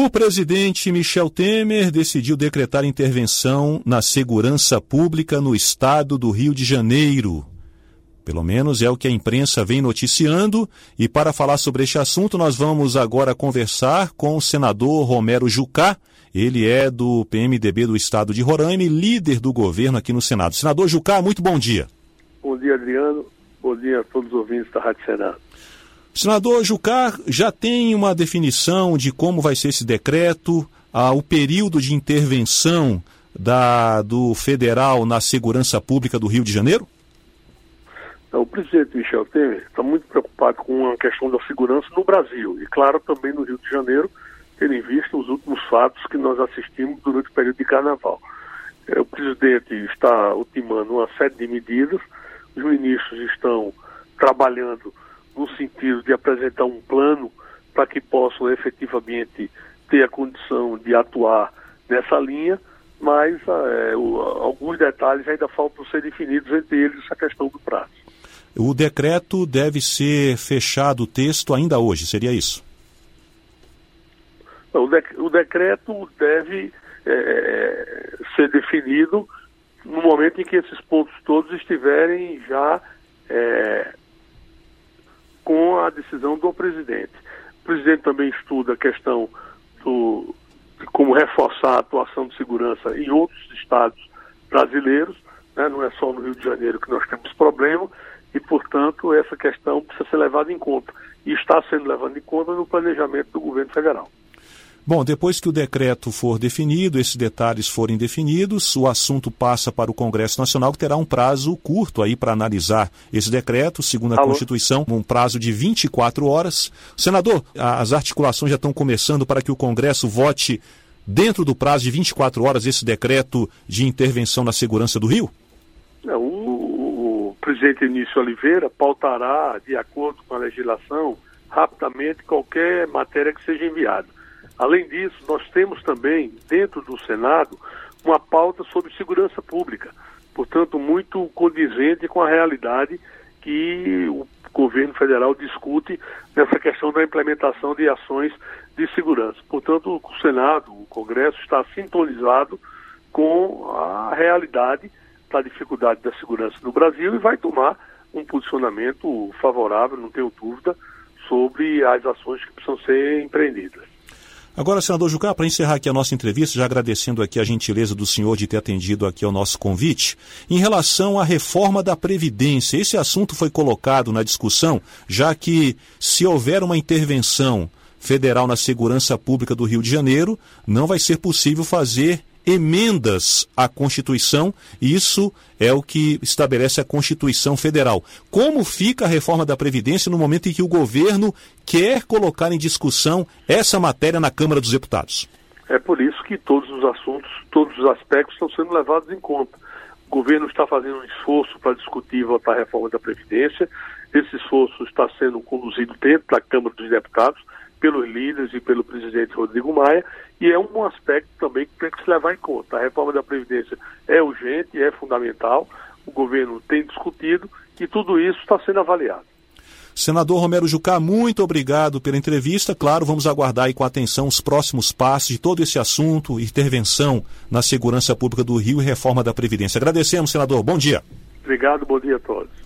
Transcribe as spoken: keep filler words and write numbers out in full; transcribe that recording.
O presidente Michel Temer decidiu decretar intervenção na segurança pública no estado do Rio de Janeiro. Pelo menos é o que a imprensa vem noticiando, e para falar sobre este assunto nós vamos agora conversar com o senador Romero Jucá. Ele é do P M D B do estado de Roraima e líder do governo aqui no Senado. Senador Jucá, muito bom dia. Bom dia, Adriano. Bom dia a todos os ouvintes da Rádio Senado. Senador Jucá, já tem uma definição de como vai ser esse decreto, ah, o período de intervenção da, do federal na segurança pública do Rio de Janeiro? O presidente Michel Temer está muito preocupado com a questão da segurança no Brasil e, claro, também no Rio de Janeiro, tendo em vista os últimos fatos que nós assistimos durante o período de carnaval. É, o presidente está ultimando uma série de medidas, os ministros estão trabalhando no sentido de apresentar um plano para que possam efetivamente ter a condição de atuar nessa linha, mas é, o, alguns detalhes ainda faltam ser definidos, entre eles a questão do prazo. O decreto deve ser fechado o texto ainda hoje, seria isso? O, dec o decreto deve é, ser definido no momento em que esses pontos todos estiverem já é, com a decisão do presidente. O presidente também estuda a questão do, de como reforçar a atuação de segurança em outros estados brasileiros, né? Não é só no Rio de Janeiro que nós temos problema, e, portanto, essa questão precisa ser levada em conta. E está sendo levada em conta no planejamento do governo federal. Bom, depois que o decreto for definido, esses detalhes forem definidos, o assunto passa para o Congresso Nacional, que terá um prazo curto aí para analisar esse decreto, segundo a Alô? Constituição, um prazo de vinte e quatro horas. Senador, as articulações já estão começando para que o Congresso vote dentro do prazo de vinte e quatro horas esse decreto de intervenção na segurança do Rio? Não, o, o presidente Eunício Oliveira pautará, de acordo com a legislação, rapidamente qualquer matéria que seja enviada. Além disso, nós temos também, dentro do Senado, uma pauta sobre segurança pública, portanto, muito condizente com a realidade que o governo federal discute nessa questão da implementação de ações de segurança. Portanto, o Senado, o Congresso, está sintonizado com a realidade da dificuldade da segurança no Brasil e vai tomar um posicionamento favorável, não tenho dúvida, sobre as ações que precisam ser empreendidas. Agora, senador Jucá, para encerrar aqui a nossa entrevista, já agradecendo aqui a gentileza do senhor de ter atendido aqui ao nosso convite, em relação à reforma da Previdência, esse assunto foi colocado na discussão, já que se houver uma intervenção federal na segurança pública do Rio de Janeiro, não vai ser possível fazer emendas à Constituição, e isso é o que estabelece a Constituição Federal. Como fica a reforma da Previdência no momento em que o governo quer colocar em discussão essa matéria na Câmara dos Deputados? É por isso que todos os assuntos, todos os aspectos estão sendo levados em conta. O governo está fazendo um esforço para discutir e votar a reforma da Previdência. Esse esforço está sendo conduzido dentro da Câmara dos Deputados, pelos líderes e pelo presidente Rodrigo Maia, e é um aspecto também que tem que se levar em conta. A reforma da Previdência é urgente, é fundamental, o governo tem discutido e tudo isso está sendo avaliado. Senador Romero Jucá, muito obrigado pela entrevista. Claro, vamos aguardar aí com atenção os próximos passos de todo esse assunto, intervenção na segurança pública do Rio e reforma da Previdência. Agradecemos, senador. Bom dia. Obrigado, bom dia a todos.